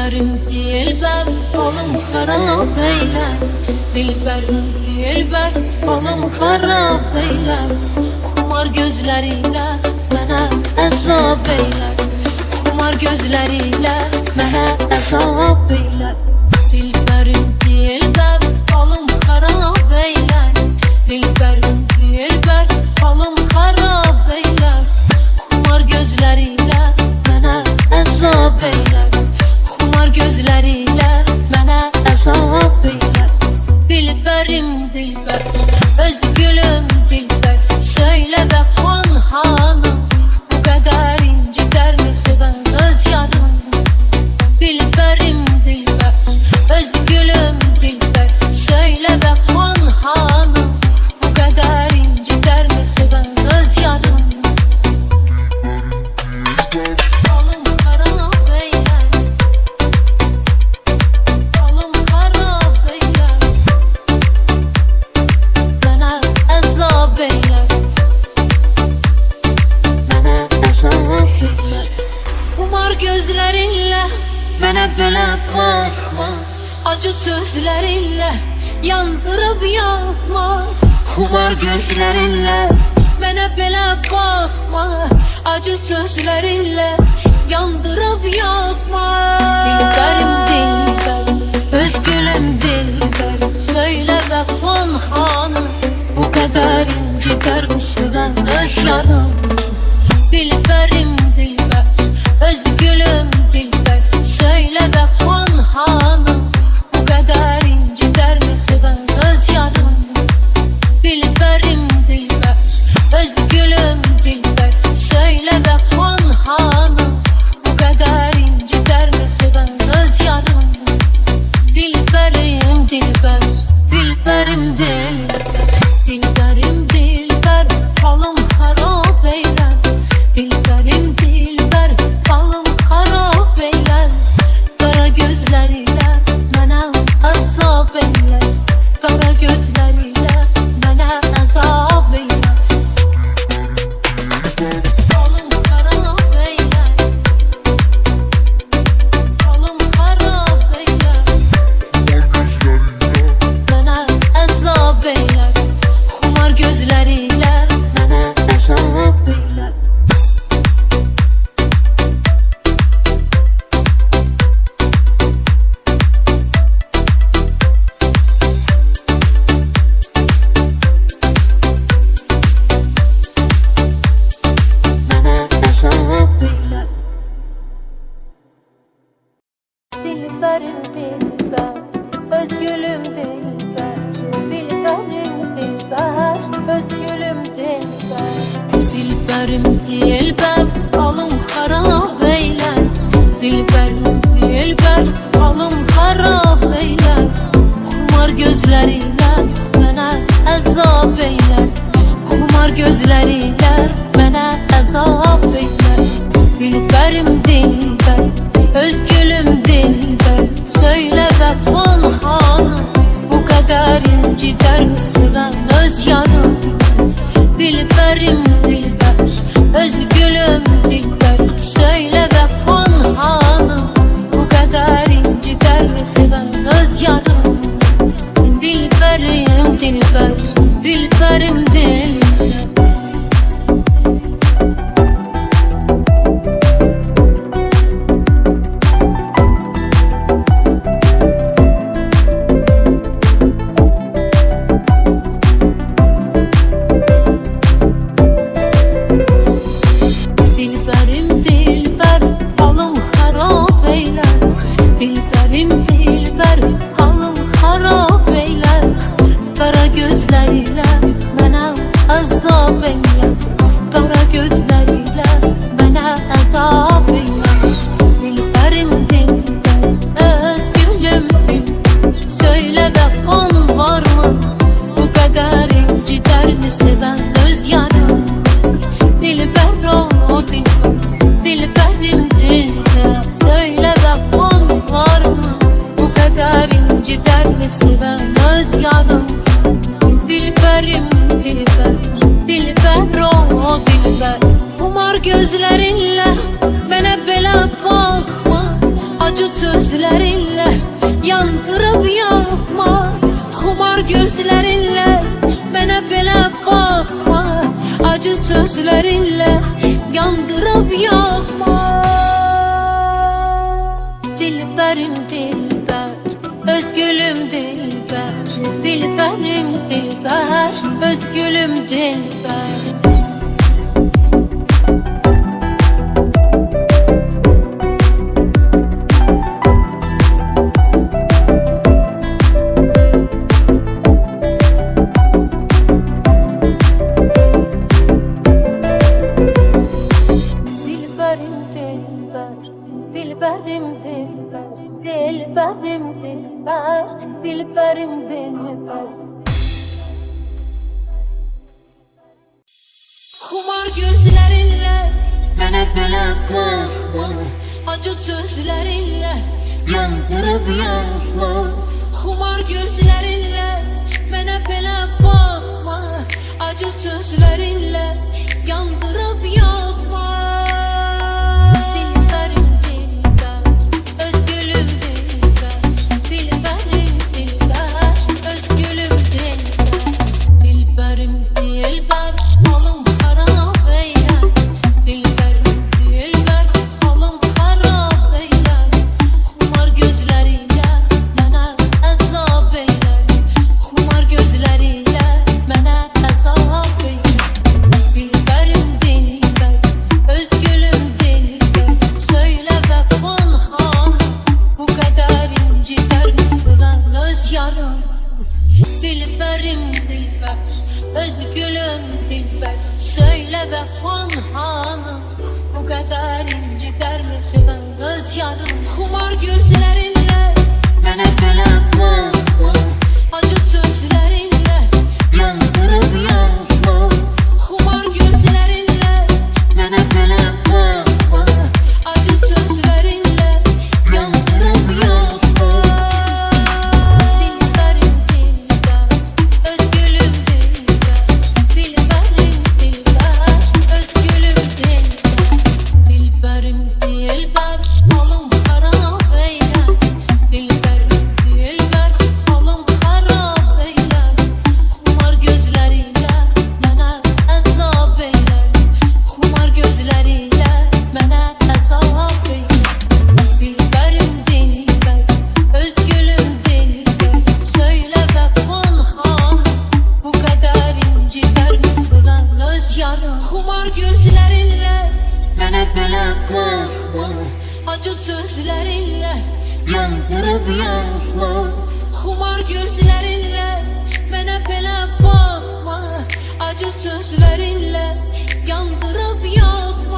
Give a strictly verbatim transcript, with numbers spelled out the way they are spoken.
Dilberim dilber, balım harap eyler. Dilberim dilber, balım harap eyler. Kumar gözleriyle mənə əzab eylər. Kumar gözleriyle mənə əzab eylər. Dilberim dilber, balım harap eyler. Dilberim dilber, balım harap eyler. Kumar gözleriyle mənə əzab eylər. Kumar gözleriyle mənə əzab eylər. Dilberim dilber, öz gülüm dilber, söyle vəfan hanım, bu qədər inciter mi sevən öz yanım. Dilberim dilber, öz gülüm dilber, söyle vəfan hanım, bu qədər inciter mi sevən öz yanım. Balım harap eyler, balım harap eyler, mənə əzab eylər, mənə əzab eylər. Kumar gözlerinle mənə belə baxma, acı sözlerinle yandırıb yaxma. Kumar gözlerinle mənə belə baxma, acı sözlerinle yandırıb yaxma. Dilberim dilber, öz gülüm dilber, söyle vəfan hanım, bu qədər inciter mi sevən öz yanım. Dilberim dilber, öz gülüm dilber, söyle vəfan hanım, bu qədər inciter mi sevən öz yanım. Dilberim dilber, öz gülüm dilber, söyle vəfan hanım, bu qədər inciter mi sevən öz yanım. Dilberim dilber, dilberim dilber, dilberim dilber, balım harap eyler. Dilberim dilber, balım harap eyler. Qara gözleriyle mənə əzab eyler. Qara gözleriyle mənə əzab eyler. Balım harap eyler, balım harap eyler, mənə əzab eyler. Kumar gözleriyle mənə əzab eyler. Dilberim dilber, öz gülüm dilber, dilberim dilber, öz gülüm dilber. Dilberim dilber, balım harap eyler. Dilberim dilber, balım harap eyler. Kumar gözleriyle mənə əzab eyler. Kumar gözleriyle mənə əzab eyler. Dilberim dilber, öz gülüm dilber, söyle vəfan hanım, bu qədər inciter mi sevən öz yanım. Dilberim dilber, öz gülüm dilber, söyle vəfan hanım, bu qədər inciter mi sevən öz yanım. Dilberim dilber, dilberim dilber. sözlerinle yandırıp yakma. Xumar gözlerinle mənə belə baxma. Acı sözlerinle yandırıp yakma. Dilberim dilber, özgülüm dilber. Dilberim dilber, özgülüm dilber. Dilberim dilber, dilberim dilber, dilberim dilber. Xumar gözlerinle mənə belə baxma. Acı sözlerinle yandırıp yakma. Xumar gözlerinle mənə belə baxma. Acı sözlerinle yandırıp yakma. Dilberim dilber, özgülüm dilber. Söyle be fan hanım, bu kadar incider mi seven öz yarım? Xumar gözlerinle mənə belə baxma. Acı sözlerinle yandırıp yakma. Xumar gözlerinle mənə belə baxma. Acı sözlerinle yandırıp yakma. Xumar gözlerinle mənə belə baxma. Acı sözlerinle yandırıp yakma. Xumar gözlerinle mənə belə baxma. Acı sözlerinle yandırıp yakma.